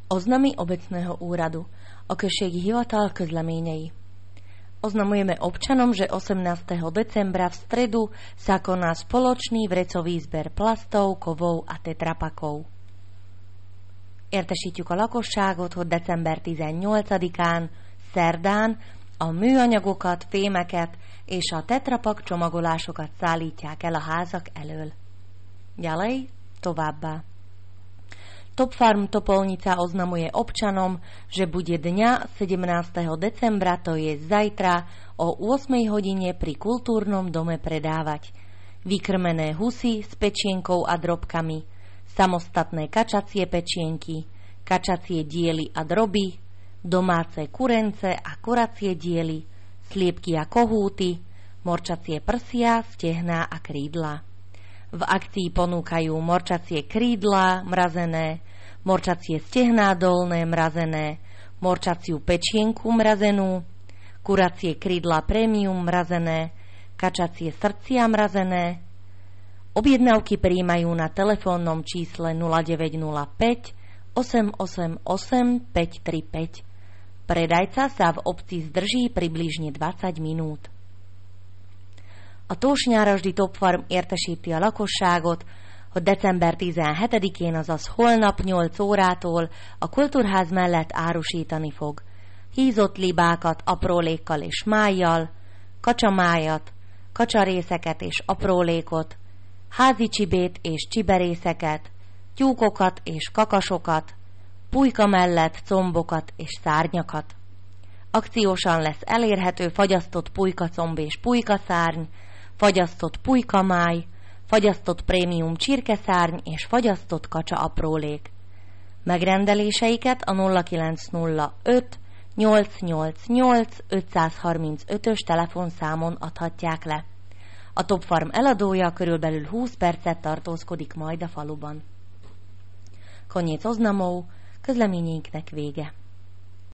Oznamy obecného úradu. O községi hivatal közleményei. Oznamujeme občanom, že 18. decembra v stredu sa koná spoločný vrecový zber plastov, kovov a tetrapakov. Értesítjük a lakosságot, hogy december 18-án, szerdán a műanyagokat, fémeket és a tetrapak csomagolásokat szállítják el a házak elől. Ďalej, továbbá. Top Farm Topolnica oznamuje občanom, že bude dňa 17. decembra, to je zajtra, o 8 hodine pri kultúrnom dome predávať vykrmené husy s pečienkou a drobkami, samostatné kačacie pečienky, kačacie diely a droby, domáce kurence a kuracie diely, sliepky a kohúty, morčacie prsia, stehná a krídla. V akcii ponúkajú morčacie krídla mrazené, morčacie stehná dolné mrazené, morčaciu pečienku mrazenú, kuracie krídla premium mrazené, kačacie srdcia mrazené. Objednávky prijímajú na telefónnom čísle 0905 888 535. Predajca sa v obci zdrží približne 20 minút. A Tósnyárasdi Top Farm értesíti a lakosságot, hogy december 17-én, azaz holnap 8 órától a Kultúrház mellett árusítani fog hízott libákat aprólékkal és májjal, kacsamájat, kacsarészeket és aprólékot, házi csibét és csiberészeket, tyúkokat és kakasokat, pulyka mellett combokat és szárnyakat. Akciósan lesz elérhető fagyasztott pulykacomb és pulykaszárny, fagyasztott pulykamáj, fagyasztott prémium csirkeszárny és fagyasztott kacsa aprólék. Megrendeléseiket a 0905 888 535-ös telefonszámon adhatják le. A Top Farm eladója körülbelül 20 percet tartózkodik majd a faluban. Koniec oznamov, közleményeinknek vége.